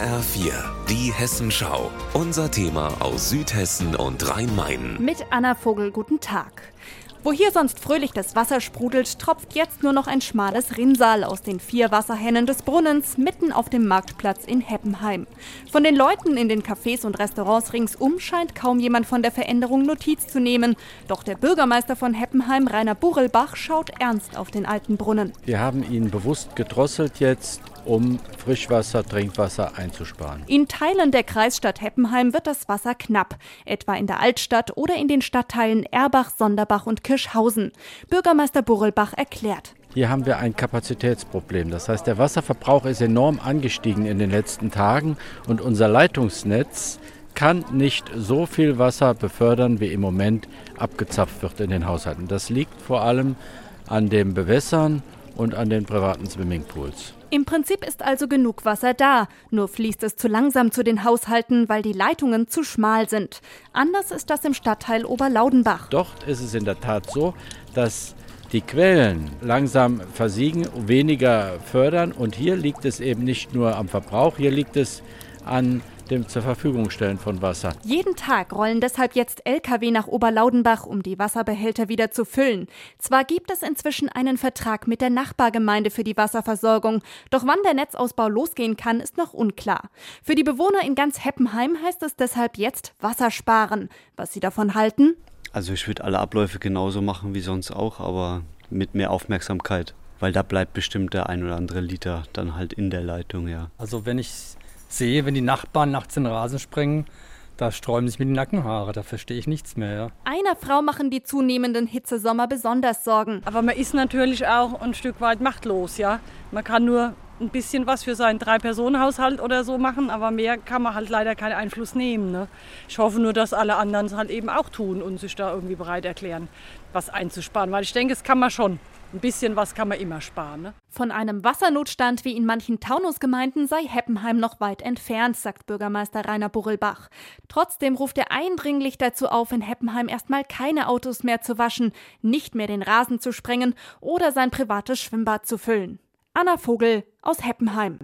HR4, die Hessenschau. Unser Thema aus Südhessen und Rhein-Main. Mit Anna Vogel, guten Tag. Wo hier sonst fröhlich das Wasser sprudelt, tropft jetzt nur noch ein schmales Rinnsal aus den 4 Wasserhähnen des Brunnens mitten auf dem Marktplatz in Heppenheim. Von den Leuten in den Cafés und Restaurants ringsum scheint kaum jemand von der Veränderung Notiz zu nehmen. Doch der Bürgermeister von Heppenheim, Rainer Burelbach, schaut ernst auf den alten Brunnen. Wir haben ihn bewusst gedrosselt jetzt, um Frischwasser, Trinkwasser einzusparen. In Teilen der Kreisstadt Heppenheim wird das Wasser knapp, etwa in der Altstadt oder in den Stadtteilen Erbach, Sonderbach und Kirschhausen. Bürgermeister Burelbach erklärt: Hier haben wir ein Kapazitätsproblem. Das heißt, der Wasserverbrauch ist enorm angestiegen in den letzten Tagen und unser Leitungsnetz kann nicht so viel Wasser befördern, wie im Moment abgezapft wird in den Haushalten. Das liegt vor allem an dem Bewässern und an den privaten Swimmingpools. Im Prinzip ist also genug Wasser da, nur fließt es zu langsam zu den Haushalten, weil die Leitungen zu schmal sind. Anders ist das im Stadtteil Oberlaudenbach. Dort ist es in der Tat so, dass die Quellen langsam versiegen, weniger fördern. Und hier liegt es eben nicht nur am Verbrauch, hier liegt es an dem zur Verfügung stellen von Wasser. Jeden Tag rollen deshalb jetzt Lkw nach Oberlaudenbach, um die Wasserbehälter wieder zu füllen. Zwar gibt es inzwischen einen Vertrag mit der Nachbargemeinde für die Wasserversorgung, doch wann der Netzausbau losgehen kann, ist noch unklar. Für die Bewohner in ganz Heppenheim heißt es deshalb jetzt Wasser sparen. Was sie davon halten? Also ich würde alle Abläufe genauso machen wie sonst auch, aber mit mehr Aufmerksamkeit, weil da bleibt bestimmt der ein oder andere Liter dann halt in der Leitung, ja. Also wenn ich sehe, wenn die Nachbarn nachts in den Rasen springen, da sträuben sich mir die Nackenhaare, da verstehe ich nichts mehr. Ja. Einer Frau machen die zunehmenden Hitzesommer besonders Sorgen. Aber man ist natürlich auch ein Stück weit machtlos, ja. Man kann nur ein bisschen was für seinen 3-Personen-Haushalt oder so machen, aber mehr kann man halt leider keinen Einfluss nehmen. Ne? Ich hoffe nur, dass alle anderen es halt eben auch tun und sich da irgendwie bereit erklären, was einzusparen. Weil ich denke, es kann man schon. Ein bisschen was kann man immer sparen. Ne? Von einem Wassernotstand wie in manchen Taunusgemeinden sei Heppenheim noch weit entfernt, sagt Bürgermeister Rainer Burelbach. Trotzdem ruft er eindringlich dazu auf, in Heppenheim erstmal keine Autos mehr zu waschen, nicht mehr den Rasen zu sprengen oder sein privates Schwimmbad zu füllen. Anna Vogel aus Heppenheim.